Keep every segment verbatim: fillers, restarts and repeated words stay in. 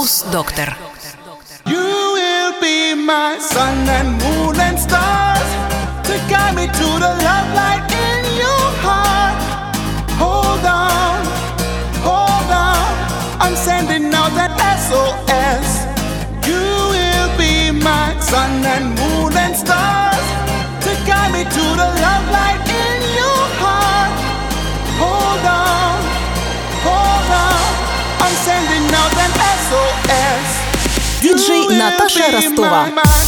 House Doctor. You will be my sun and moon and stars to guide me to the love light in your heart. Hold on, hold on, I'm sending out that S O S. You will be my sun and moon and stars to guide me to the love light in your heart. Hold on, hold on, I'm sending out that S O S. Диджей Наташа Ростова.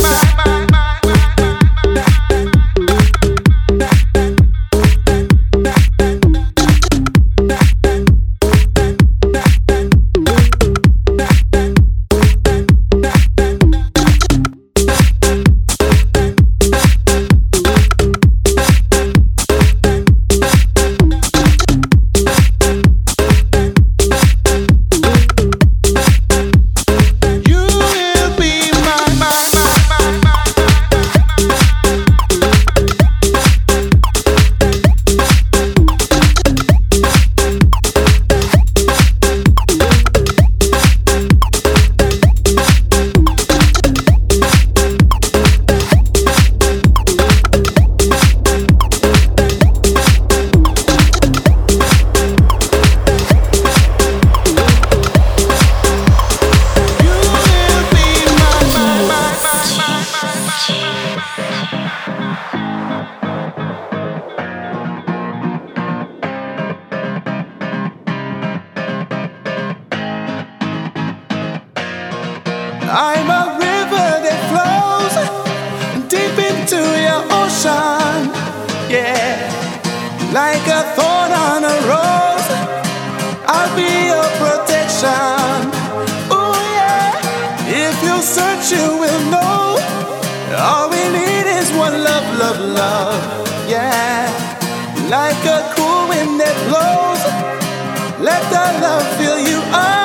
I'm a river that flows deep into your ocean, yeah. Like a thorn on a rose, I'll be your protection. Oh yeah, if you search you will know. All we need is one love, love, love, yeah. Like a cool wind that blows, let that love fill you up.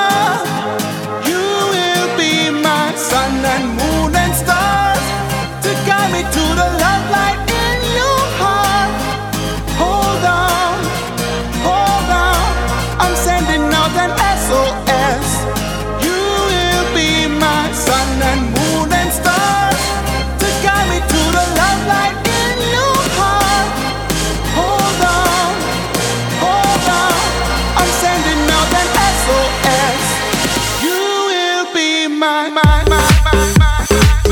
Sun and moon and stars to guide me to the love light in your heart. Hold on, hold on, I'm sending out an S O S. You will be my sun and moon and stars to guide me to the love light in your heart. Hold on, hold on, I'm sending out an S O S. You will be my, my, my, my, my, my.